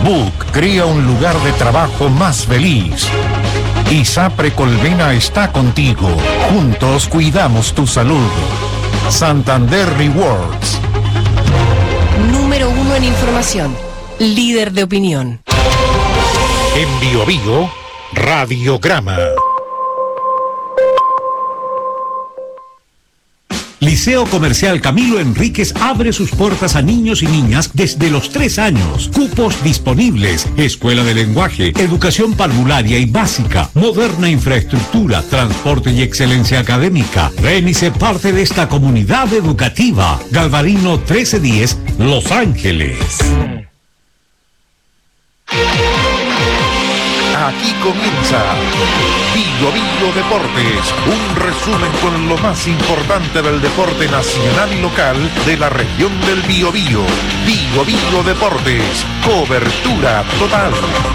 Book crea un lugar de trabajo más feliz. ISAPRE Colmena está contigo. Juntos cuidamos tu salud. Santander Rewards. Número 1 en información. Líder de opinión. En Bio Bio, Radiograma. Liceo Comercial Camilo Enríquez abre sus puertas a niños y niñas desde los 3 años. Cupos disponibles. Escuela de lenguaje, educación parvularia y básica, moderna infraestructura, transporte y excelencia académica. Ven y sé parte de esta comunidad educativa. Galvarino 1310, Los Ángeles. Aquí comienza Bio Bio Deportes, un resumen con lo más importante del deporte nacional y local de la región del Biobío. Bio Bio Deportes, cobertura total.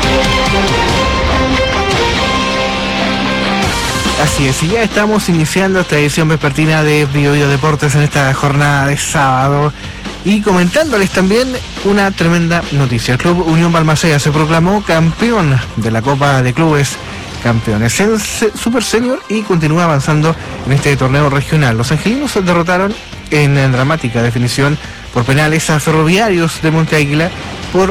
Así es, y ya estamos iniciando esta edición vespertina de Bio Bio Deportes en esta jornada de sábado. Y comentándoles también una tremenda noticia. El Club Unión Balmaceda se proclamó campeón de la Copa de Clubes Campeones en Super Senior y continúa avanzando en este torneo regional. Los angelinos derrotaron en dramática definición por penales a Ferroviarios de Monte Águila por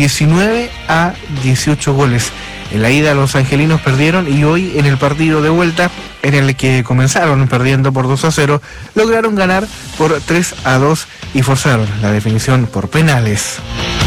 19-18 goles. En la ida los angelinos perdieron y hoy en el partido de vuelta, en el que comenzaron perdiendo por 2-0, lograron ganar por 3-2 y forzaron la definición por penales.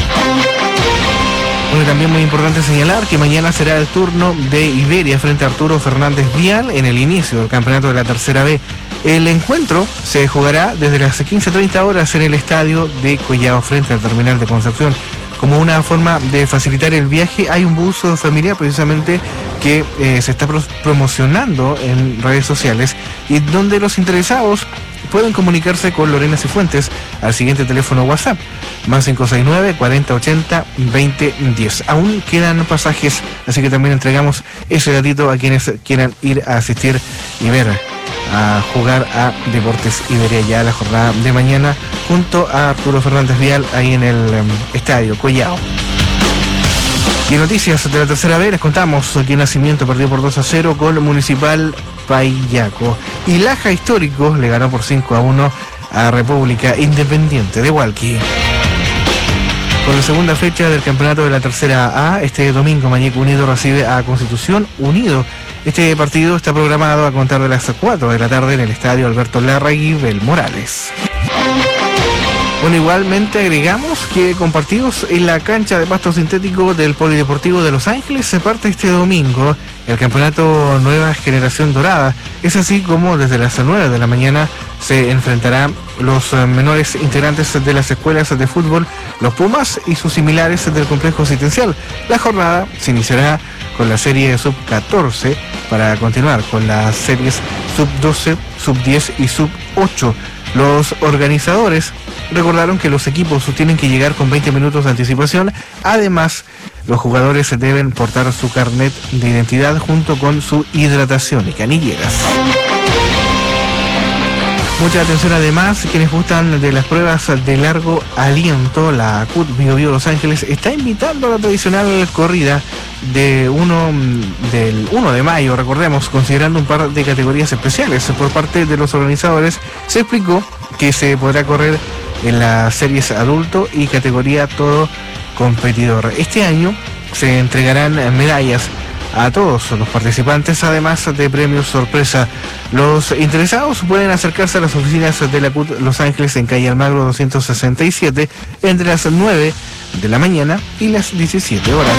Bueno, también muy importante señalar que mañana será el turno de Iberia frente a Arturo Fernández Vial en el inicio del campeonato de la Tercera B. El encuentro se jugará desde las 15:30 horas en el estadio de Collao frente al terminal de Concepción. Como una forma de facilitar el viaje, hay un bus familiar precisamente que se está promocionando en redes sociales y donde los interesados pueden comunicarse con Lorena Cifuentes al siguiente teléfono WhatsApp, más 569-4080-2010. Aún quedan pasajes, así que también entregamos ese datito a quienes quieran ir a asistir y ver a jugar a Deportes Iberia ya la jornada de mañana junto a Arturo Fernández Vial ahí en el estadio Collao. Y en noticias de la Tercera B les contamos que Nacimiento perdió por 2-0 con Municipal Payaco y Laja Histórico le ganó por 5-1 a República Independiente de Hualqui. Por la segunda fecha del campeonato de la Tercera A, este domingo Mañeco Unido recibe a Constitución Unido. Este partido está programado a contar de las 4 de la tarde en el estadio Alberto Larraín Morales. Bueno, igualmente agregamos que con partidos en la cancha de pasto sintético del Polideportivo de Los Ángeles se parte este domingo el campeonato Nueva Generación Dorada. Es así como desde las 9 de la mañana se enfrentarán los menores integrantes de las escuelas de fútbol, los Pumas y sus similares del complejo asistencial. La jornada se iniciará con la serie sub-14 para continuar con las series sub-12, sub-10 y sub-8. Los organizadores recordaron que los equipos tienen que llegar con 20 minutos de anticipación. Además, los jugadores deben portar su carnet de identidad junto con su hidratación y canilleras. Mucha atención además, quienes gustan de las pruebas de largo aliento, la CUT Bio Bio Los Ángeles está invitando a la tradicional corrida del 1 de mayo, recordemos, considerando un par de categorías especiales. Por parte de los organizadores se explicó que se podrá correr en las series adulto y categoría todo competidor. Este año se entregarán medallas a todos los participantes, además de premios sorpresa. Los interesados pueden acercarse a las oficinas de la CUT Los Ángeles en calle Almagro 267 entre las 9 de la mañana y las 17 horas.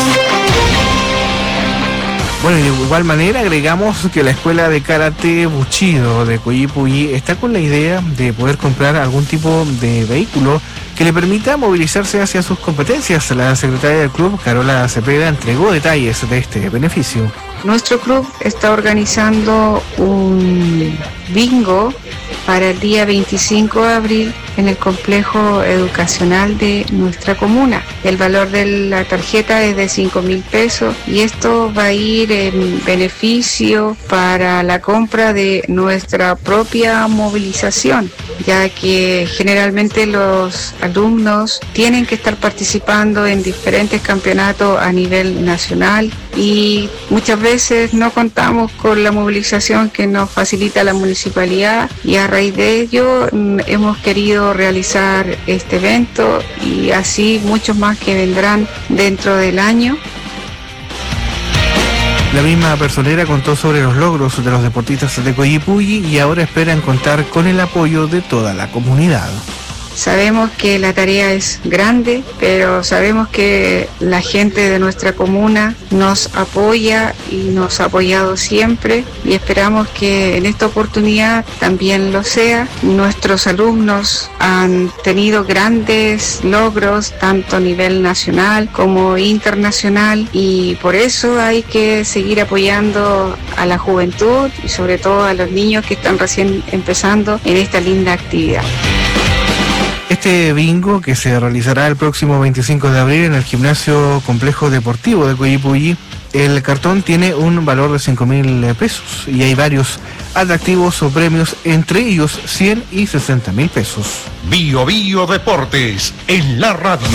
Bueno, y de igual manera agregamos que la escuela de karate Bushido de Coyipulli está con la idea de poder comprar algún tipo de vehículo que le permita movilizarse hacia sus competencias. La secretaria del club, Carola Cepeda, entregó detalles de este beneficio. Nuestro club está organizando un bingo para el día 25 de abril en el complejo educacional de nuestra comuna. El valor de la tarjeta es de 5.000 pesos y esto va a ir en beneficio para la compra de nuestra propia movilización. ya que generalmente los alumnos tienen que estar participando en diferentes campeonatos a nivel nacional y muchas veces no contamos con la movilización que nos facilita la municipalidad, y a raíz de ello hemos querido realizar este evento y así muchos más que vendrán dentro del año. La misma personera contó sobre los logros de los deportistas de Coyipulli y ahora esperan contar con el apoyo de toda la comunidad. Sabemos que la tarea es grande, pero sabemos que la gente de nuestra comuna nos apoya y nos ha apoyado siempre, y esperamos que en esta oportunidad también lo sea. Nuestros alumnos han tenido grandes logros tanto a nivel nacional como internacional, y por eso hay que seguir apoyando a la juventud y sobre todo a los niños que están recién empezando en esta linda actividad. Este bingo, que se realizará el próximo 25 de abril en el Gimnasio Complejo Deportivo de Coyipulli, el cartón tiene un valor de 5.000 pesos y hay varios atractivos o premios, entre ellos 100 y 60.000 pesos. Bio Bio Deportes en la radio.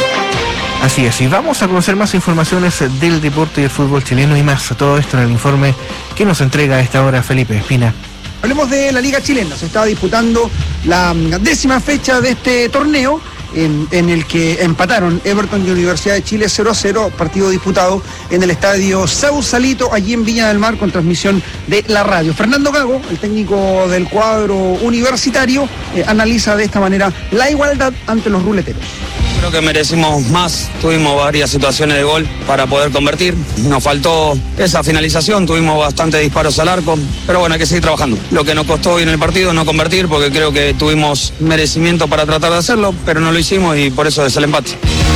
Así es, y vamos a conocer más informaciones del deporte y el fútbol chileno y más. Todo esto en el informe que nos entrega a esta hora Felipe Espina. Hablemos de la Liga Chilena. Se estaba disputando la 10ª fecha de este torneo, en el que empataron Everton y Universidad de Chile 0-0, partido disputado en el estadio Sausalito, allí en Viña del Mar, con transmisión de la radio. Fernando Gago, el técnico del cuadro universitario, analiza de esta manera la igualdad ante los ruleteros. Creo que merecimos más, tuvimos varias situaciones de gol para poder convertir, nos faltó esa finalización, tuvimos bastantes disparos al arco, pero bueno, hay que seguir trabajando. Lo que nos costó hoy en el partido no convertir, porque creo que tuvimos merecimiento para tratar de hacerlo, pero no lo hicimos y por eso es el empate.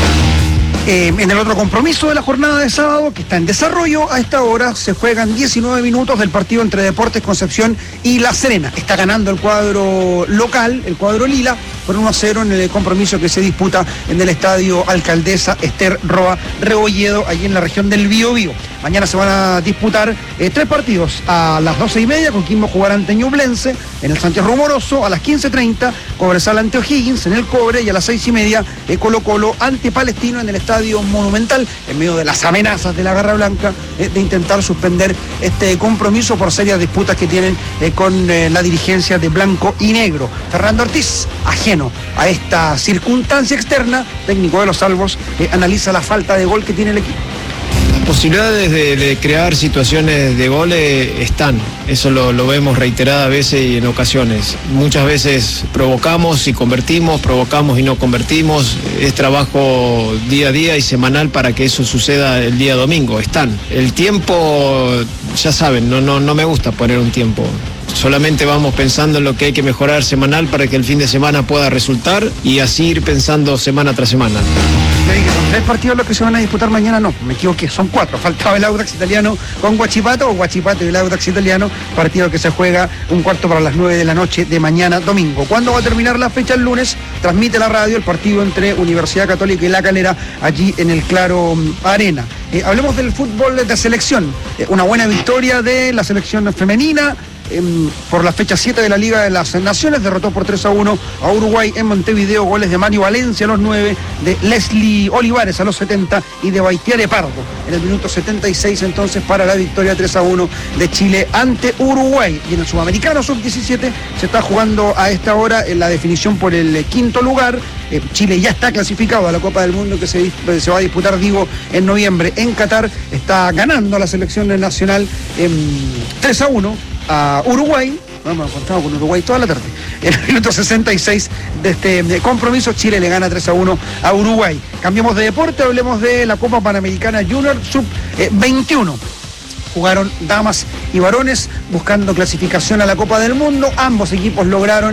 En el otro compromiso de la jornada de sábado, que está en desarrollo, a esta hora se juegan 19 minutos del partido entre Deportes Concepción y La Serena. Está ganando el cuadro local, el cuadro lila, por 1-0 en el compromiso que se disputa en el estadio Alcaldesa Esther Roa Rebolledo, allí en la región del Biobío. Mañana se van a disputar 3 partidos. A las 12:30, Coquimbo jugará ante Ñublense en el Sánchez Rumoroso. A las 15:30, Cobresal ante O'Higgins en el Cobre. Y a las 6:30, Colo Colo ante Palestino en el Estadio Monumental, en medio de las amenazas de la Garra Blanca de intentar suspender este compromiso por serias disputas que tienen con la dirigencia de blanco y negro. Fernando Ortiz, ajeno a esta circunstancia externa, técnico de los Salvos, analiza la falta de gol que tiene el equipo. Las posibilidades de crear situaciones de goles están, eso lo vemos reiteradas veces y en ocasiones. Muchas veces provocamos y convertimos, provocamos y no convertimos. Es trabajo día a día y semanal para que eso suceda el día domingo. Están. El tiempo, ya saben, no me gusta poner un tiempo. Solamente vamos pensando en lo que hay que mejorar semanal para que el fin de semana pueda resultar y así ir pensando semana tras semana. Yo dije que son 3 partidos los que se van a disputar mañana, no, me equivoqué, son 4. Faltaba el Audax Italiano con Huachipato, o Huachipato y el Audax Italiano, partido que se juega 1/4 para las 9 de la noche de mañana domingo. ¿Cuándo va a terminar la fecha? El lunes transmite la radio el partido entre Universidad Católica y La Calera, allí en el Claro Arena. Hablemos del fútbol de selección. Una buena victoria de la selección femenina. Por la fecha 7 de la Liga de las Naciones, derrotó por 3-1 a Uruguay en Montevideo, goles de Mario Valencia a los 9, de Leslie Olivares a los 70 y de Baitiare Pardo en el minuto 76, entonces, para la victoria 3-1 de Chile ante Uruguay. Y en el Sudamericano Sub-17 se está jugando a esta hora en la definición por el 5º lugar. Chile ya está clasificado a la Copa del Mundo que se va a disputar, digo, en noviembre en Qatar. Está ganando la selección nacional 3-1 a Uruguay. Hemos encontrado con Uruguay toda la tarde. En el minuto 66 de este compromiso, Chile le gana 3-1 a Uruguay. Cambiamos de deporte, hablemos de la Copa Panamericana Junior Sub-21. Jugaron damas y varones buscando clasificación a la Copa del Mundo. Ambos equipos lograron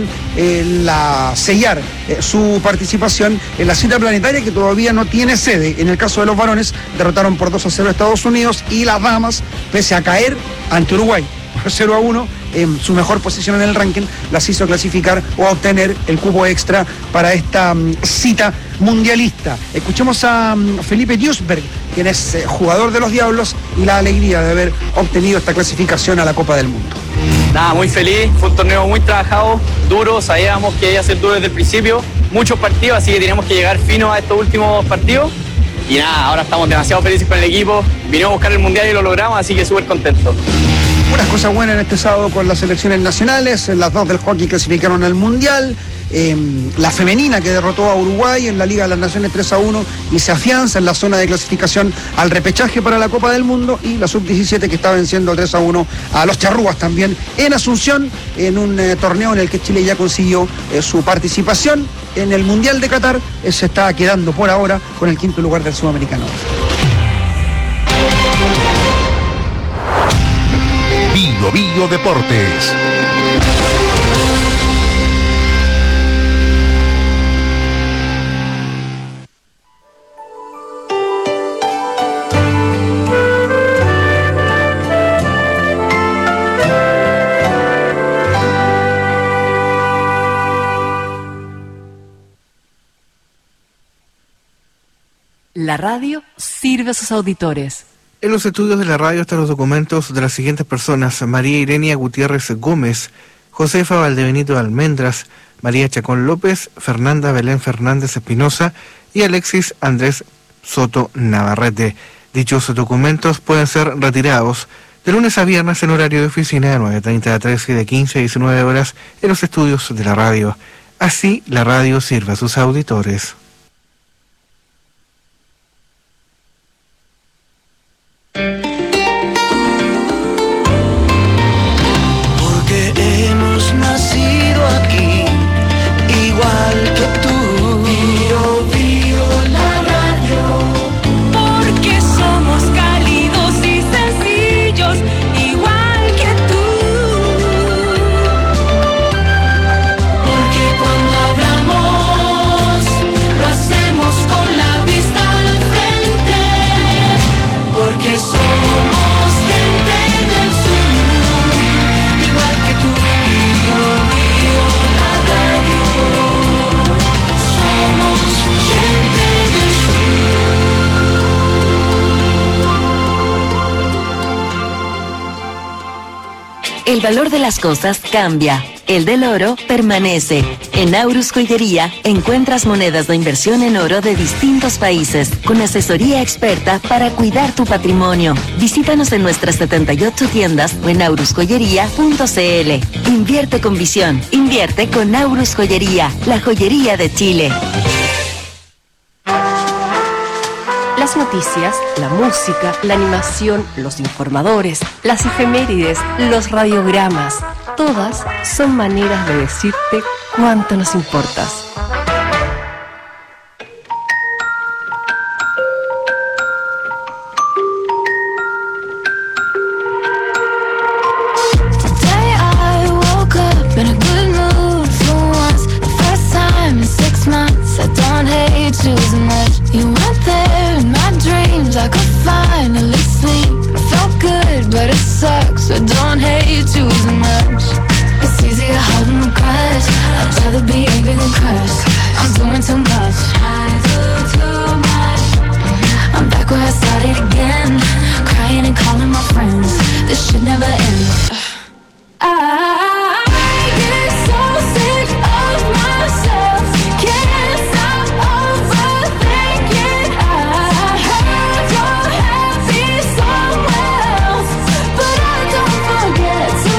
sellar su participación en la cita planetaria, que todavía no tiene sede. En el caso de los varones, derrotaron por 2-0 a Estados Unidos, y las damas, pese a caer ante Uruguay por 0-1, en su mejor posición en el ranking, las hizo clasificar o obtener el cupo extra para esta cita mundialista. Escuchemos a Felipe Duisberg, quien es jugador de los Diablos, y la alegría de haber obtenido esta clasificación a la Copa del Mundo. Nada, muy feliz, fue un torneo muy trabajado, duro, sabíamos que iba a ser duro desde el principio, muchos partidos, así que teníamos que llegar fino a estos últimos partidos. Y nada, ahora estamos demasiado felices con el equipo, vinimos a buscar el Mundial y lo logramos, así que súper contentos. Unas cosas buenas en este sábado con las selecciones nacionales, las dos del hockey clasificaron al Mundial, la femenina que derrotó a Uruguay en la Liga de las Naciones 3-1 y se afianza en la zona de clasificación al repechaje para la Copa del Mundo, y la sub-17 que está venciendo 3-1 a los charrúas también en Asunción, en un torneo en el que Chile ya consiguió su participación en el Mundial de Qatar. Se está quedando por ahora con el quinto lugar del Sudamericano. Bio Bio Deportes. La radio sirve a sus auditores. En los estudios de la radio están los documentos de las siguientes personas: María Irenia Gutiérrez Gómez, Josefa Valdebenito Almendras, María Chacón López, Fernanda Belén Fernández Espinosa y Alexis Andrés Soto Navarrete. Dichos documentos pueden ser retirados de lunes a viernes en horario de oficina de 9:30 a 13 y de 15 a 19 horas en los estudios de la radio. Así, la radio sirve a sus auditores. Porque hemos nacido aquí, igual que tú. Bio, bio, la radio. Porque somos cálidos y sencillos, igual que tú. Porque cuando hablamos, lo hacemos con la vista al frente. Porque somos gente del sur, igual que tú. Bio, bio, la radio. Somos gente del sur. El valor de las cosas cambia. El del oro permanece. En Aurus Joyería encuentras monedas de inversión en oro de distintos países, con asesoría experta para cuidar tu patrimonio. Visítanos en nuestras 78 tiendas o en aurusjoyería.cl. Invierte con visión. Invierte con Aurus Joyería, la joyería de Chile. Las noticias, la música, la animación, los informadores, las efemérides, los radiogramas, todas son maneras de decirte cuánto nos importas. Today I woke up in a good mood for once. The first time in 6 months. I don't hate you as much. You weren't there in my dreams. I could finally sleep. I felt good, but it sucks. I don't hate you as much. It's easier holding the grudge. I'd rather be angry than crushed. I'm doing too much. I do too much. I'm back where I started again, crying and calling my friends. This should never end. I get so sick of myself. Can't stop overthinking. I heard you're happy somewhere else, but I don't forget to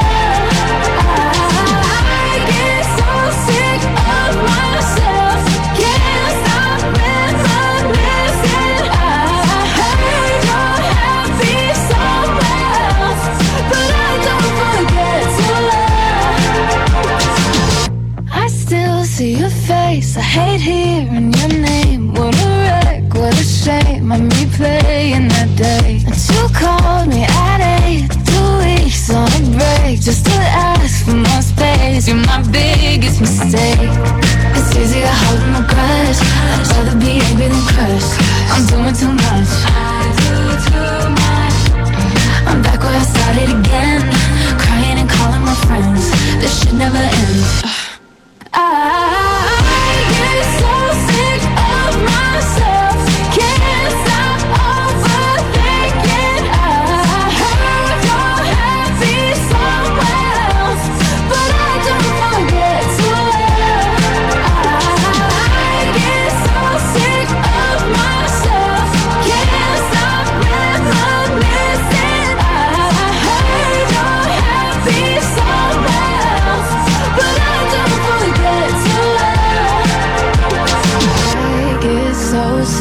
I get so sick of myself. Can't stop reminiscing. I heard you're happy somewhere else, but I don't forget to I still see your face. I hate hearing your name. What a wreck, what a shame. I'm replaying that day. And you called me at 8, 2 weeks on a break, just to ask for more space. You're my biggest mistake. It's easier holding my grudge. I'd rather be angry than crushed. I'm doing too much. I do too much. I'm back where I started again, crying and calling my friends. This should never end. I get so sick of myself. Can't stop overthinking. I heard you're happy somewhere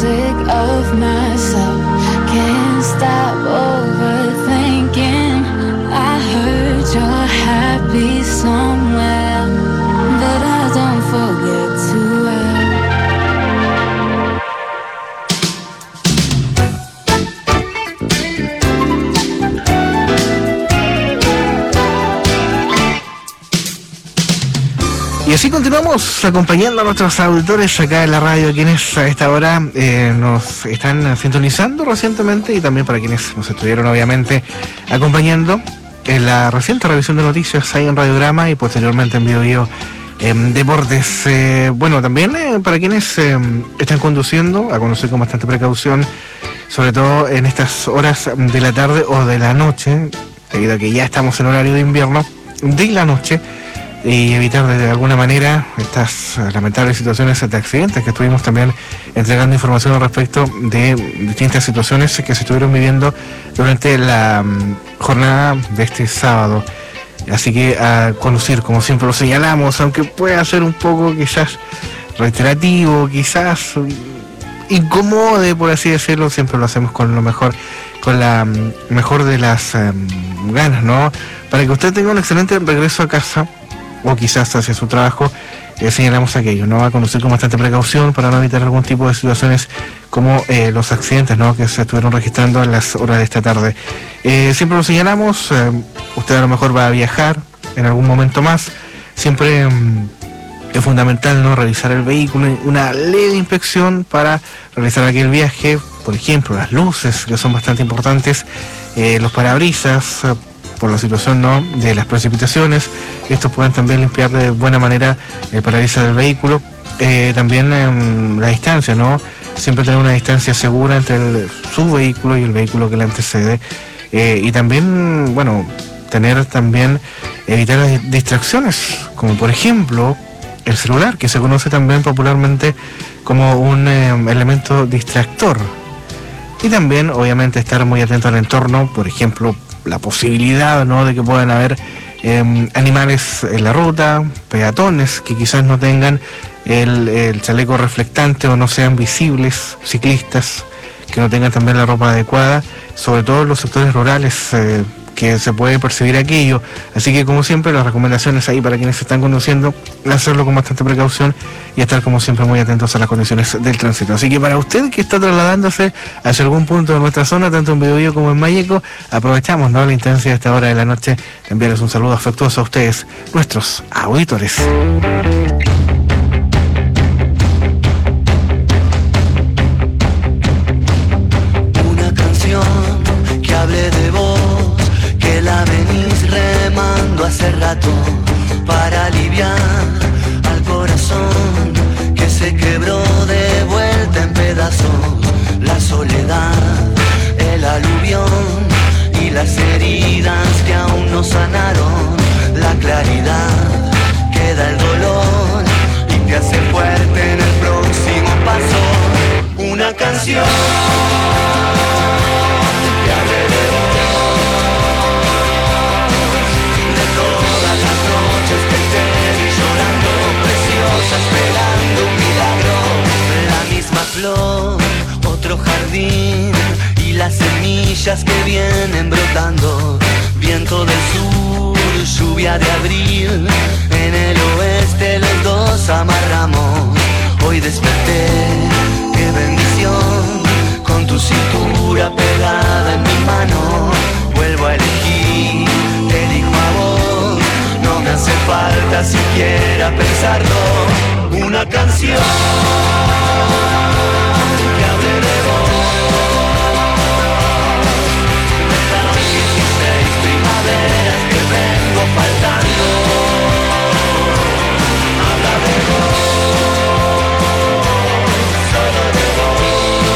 sick of myself. Can't stop overthinking. I heard you're happy somewhere, but I don't forget too well. Y así continuamos acompañando a nuestros auditores acá en la radio, quienes a esta hora nos están sintonizando recientemente, y también para quienes nos estuvieron obviamente acompañando en la reciente revisión de noticias ahí en Radiograma y posteriormente en Bio Deportes. Bueno, también para quienes están conduciendo, a conducir con bastante precaución, sobre todo en estas horas de la tarde o de la noche, debido a que ya estamos en horario de invierno, de la noche, y evitar de alguna manera estas lamentables situaciones de accidentes que estuvimos también entregando información al respecto de distintas situaciones que se estuvieron viviendo durante la jornada de este sábado. Así que a conducir, como siempre lo señalamos, aunque pueda ser un poco quizás reiterativo, quizás incómodo, por así decirlo, siempre lo hacemos con lo mejor, con la mejor de las ganas, ¿no? Para que usted tenga un excelente regreso a casa, o quizás hacia su trabajo. Señalamos aquello, ¿no? A conducir con bastante precaución para no evitar algún tipo de situaciones como los accidentes, ¿no?, que se estuvieron registrando a las horas de esta tarde. Siempre lo señalamos, usted a lo mejor va a viajar en algún momento más, siempre es fundamental, ¿no?, revisar el vehículo, una leve inspección para realizar aquel viaje, por ejemplo, las luces, que son bastante importantes, los parabrisas, por la situación, ¿no?, de las precipitaciones. Estos pueden también limpiar de buena manera el parabrisas del vehículo. También la distancia, ¿no?, siempre tener una distancia segura entre su vehículo y el vehículo que le antecede. Y también, bueno, evitar las distracciones, como por ejemplo el celular, que se conoce también popularmente como un elemento distractor. Y también, obviamente, estar muy atento al entorno, por ejemplo, la posibilidad, ¿no?, de que puedan haber animales en la ruta, peatones que quizás no tengan el chaleco reflectante o no sean visibles, ciclistas que no tengan también la ropa adecuada, sobre todo en los sectores rurales, que se puede percibir aquello. Así que, como siempre, las recomendaciones ahí para quienes están conduciendo, hacerlo con bastante precaución y estar, como siempre, muy atentos a las condiciones del tránsito. Así que para usted que está trasladándose hacia algún punto de nuestra zona, tanto en Biobío como en Malleco, aprovechamos, ¿no?, la instancia de esta hora de la noche, enviarles un saludo afectuoso a ustedes, nuestros auditores. Una canción que hable de vos, que la venís remando hace rato, para aliviar al corazón que se quebró de vuelta en pedazos. La soledad, el aluvión y las heridas que aún no sanaron. La claridad que da el dolor y te hace fuerte en el próximo paso. Una canción que hable de vos, de todas las noches que te vi llorando, preciosa, esperando un milagro. La misma flor, otro jardín y las semillas que vienen brotando. Viento del sur, lluvia de abril, en el oeste los dos amarramos. Hoy desperté, qué bendición, con tu cintura pegada en mi mano. Vuelvo a elegir, te elijo a vos, no me hace falta siquiera pensarlo. Una canción que hable de vos, de las 16 primaveras que vengo faltando. Habla de vos, solo de vos.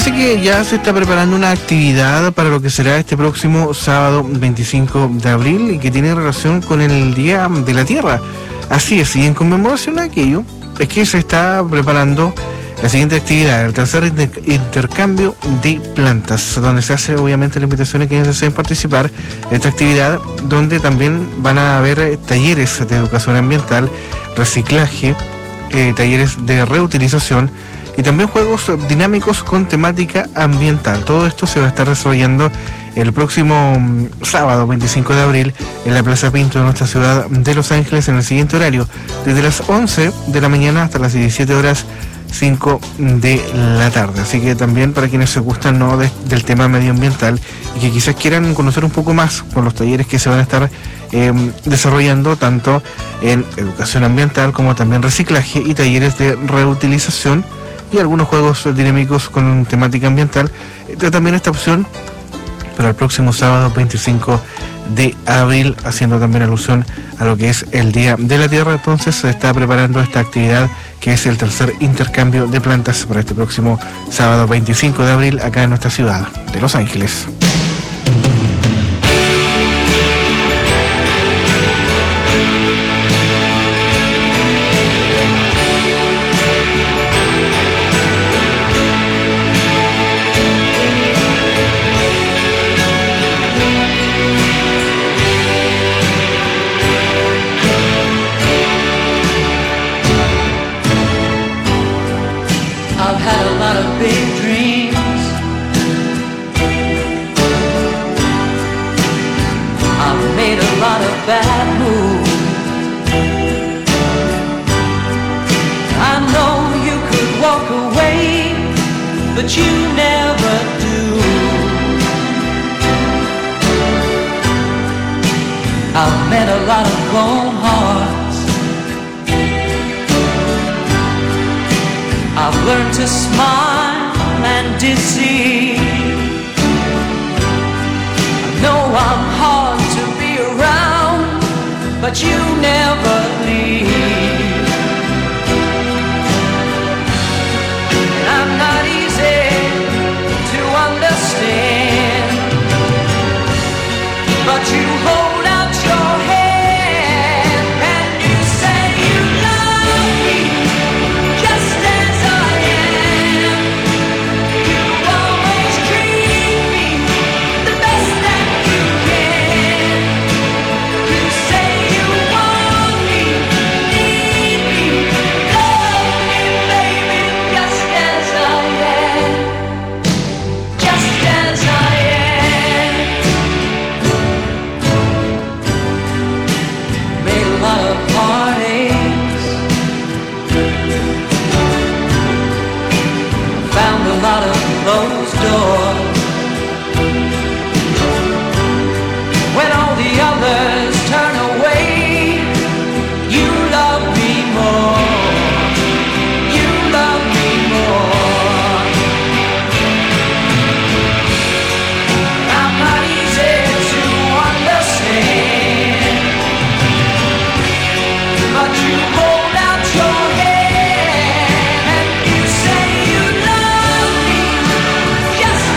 dice que ya se está preparando una actividad para lo que será este próximo sábado 25 de abril y que tiene relación con el Día de la Tierra. Así es, y en conmemoración a aquello es que se está preparando la siguiente actividad, el tercer intercambio de plantas, donde se hace obviamente la invitación a quienes deseen participar en esta actividad, donde también van a haber talleres de educación ambiental, reciclaje, talleres de reutilización y también juegos dinámicos con temática ambiental. Todo esto se va a estar desarrollando el próximo sábado 25 de abril en la Plaza Pinto de nuestra ciudad de Los Ángeles en el siguiente horario, desde las 11 de la mañana hasta las 17:05 de la tarde. Así que también para quienes se gustan del tema medioambiental y que quizás quieran conocer un poco más con los talleres que se van a estar desarrollando tanto en educación ambiental como también reciclaje y talleres de reutilización y algunos juegos dinámicos con temática ambiental, también esta opción para el próximo sábado 25 de abril, haciendo también alusión a lo que es el Día de la Tierra. Entonces se está preparando esta actividad que es el tercer intercambio de plantas para este próximo sábado 25 de abril acá en nuestra ciudad de Los Ángeles. But you never do. I've met a lot of cold hearts. I've learned to smile and deceive. I know I'm hard to be around, but you never leave. I'm not easy to understand, but you hold out your hand and you say you love me just as I am. You always treat me the best that you can. You say you want me, need me, love me, baby, just as I am, just as I am. Made a lot of heartaches, found a lot of closed doors. When all the others turn away, you love me more. You love me more. I'm not easy to understand, but you hold out your hand and you say you love me just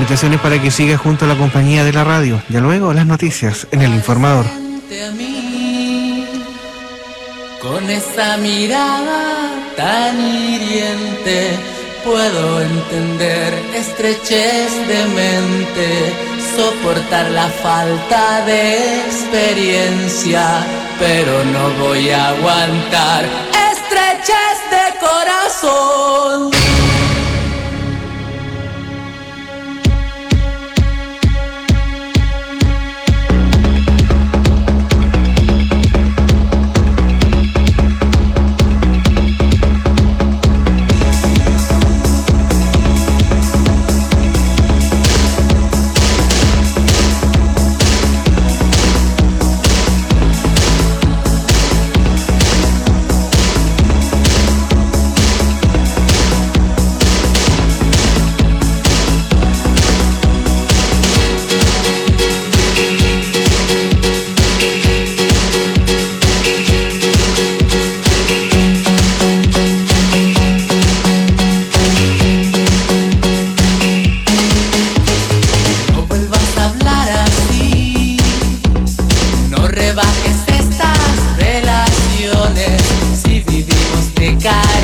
invitaciones para que siga junto a la compañía de la radio. Ya luego las noticias en El Informador. A mí, con esa mirada tan hiriente, puedo entender estrechez de mente, soportar la falta de experiencia, pero no voy a aguantar estrechez de corazón. God.